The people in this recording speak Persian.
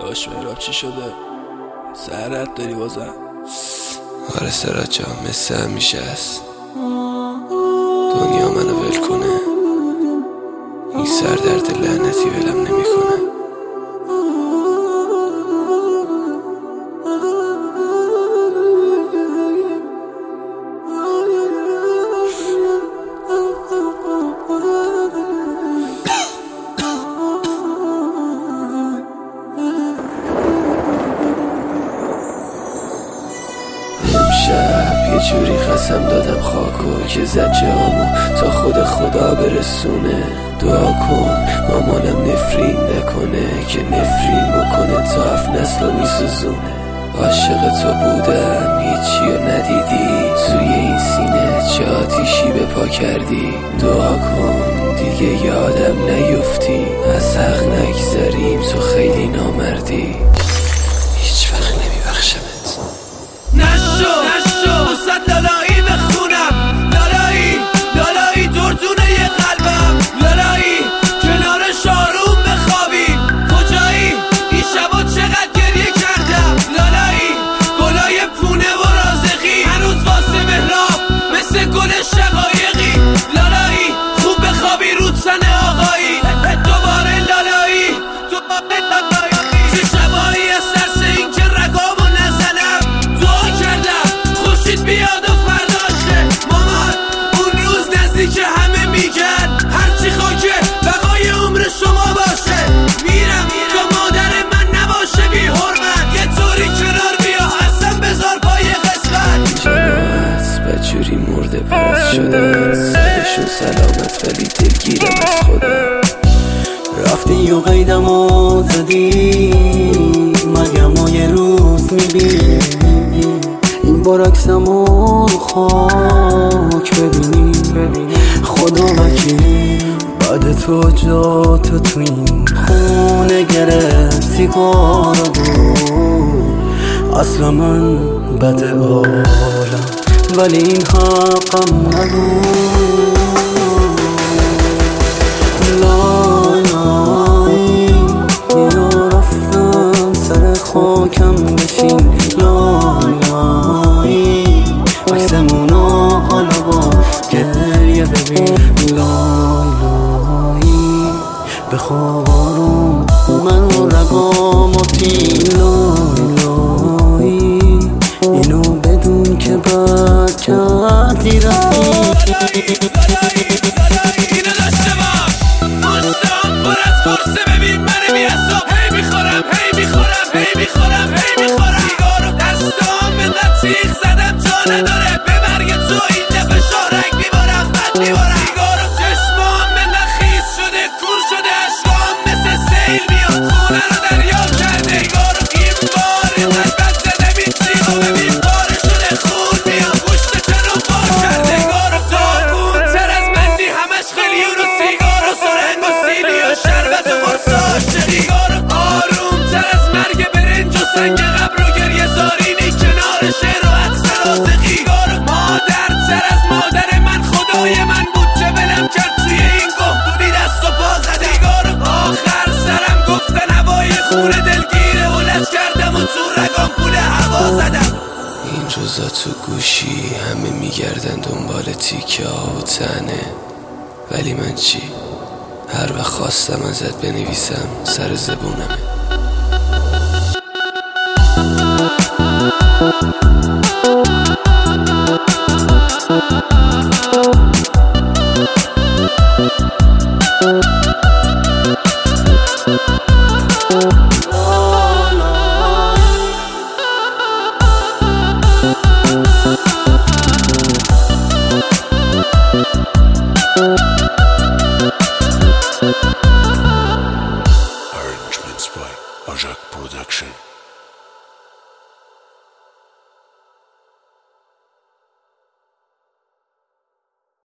داشت مهراب چی شده؟ سرت داری بازم؟ آره سرات جان، مثل همیشه است. دنیا منو ول کنه، این سردرد لعنتی ولم نمیکنه. امشب یه جوری قسم دادم خاکو که زد جامو تا خدا برسونه. دعا کن مامانم نفرین نکنه که نفرین بکنه تا 7 نسل میسوزونه. عاشق تو بودم هیچی رو ندیدی، توی این سینه چه آتیشی به پا کردی. دعا کن دیگه یادم نیفتی، از حق نگذریم تو خیلی نامردی. هیچ وقت نمیبخشمت. نشو صد لالایی بخونم، لالایی دردونه یه قلبم، لالایی کنار شاروم بخوابیم. کجایی این شبا چقدر گریه کردم، لالایی گلای پونه و رازقی هنوز واسه مهراب مثل گل شقایقی. لالایی خوب بخوابی رو تن آقایی، دوباره لالایی چه شبایی از ترس این که رگامو نزنم دعا کردم خورشید بیاد و فرداشه. مامان اون روز نزدیک همه میگن هرچی خاکه بقای عمر شما باشه. میرم تا مادر من نباشه بی حرمت، یه طوری کنار بیا اصلا بذار پای قسمت. جنات بجوری مرده پرست شدن، سرشون سلامت ولی دلگیرم از خودم. رفتی و قیدمو زدی، مرگمو یه روز میبینی. این برعکسمو خاک ببینی، خدا وکیلی بعد تو جا تو این خونه گرفت سیگار دو. اصلا من بد عالم ولی این حقم نبود. خاکم بشین لالایی، عکسمونو حالا با گریه ببین. لالایی بخواب آروم من رگامو تین. لالایی اینو بدون که بد کردی رفتی. اینو داشته باش مستان پر از قرصه، ببین من بی‌حساب هی میخورم سیگارو دستام به تیغ زدم جا نداره، به مرگ تو این دفعه شارک میبارم بد میبارم. سیگارو چشمام به نخیز شده کور شده، اشکام مثل سیل میاد خونه رو دریا کرده. سیگارو این بار اینقدر بد زده میتیغو ببین پاره شده خون میاد گوشت چنو بار کرده. سیگارو داغون تر از مندی همش خیلیون و سیگارو سرنگ و سیلی و شربت و قرصاش. سیگارو آروم تر از مرگ برنج و سنگ قبر و گریه زارینی کنار شعر و عطر رازقی. مادر تر از مادر من خدای من بود که بلم کرد توی این گهدونی دست و پا زده. آخر سرم گفتن هوای خونه دلگیره و لج کردم و تو رگام پول هوا زدم. این روزا تو گوشی همه میگردن دنبال تیکه ها و تنه، ولی من چی؟ هر وقت خواستم ازت بنویسم سر زبونمه. لالایی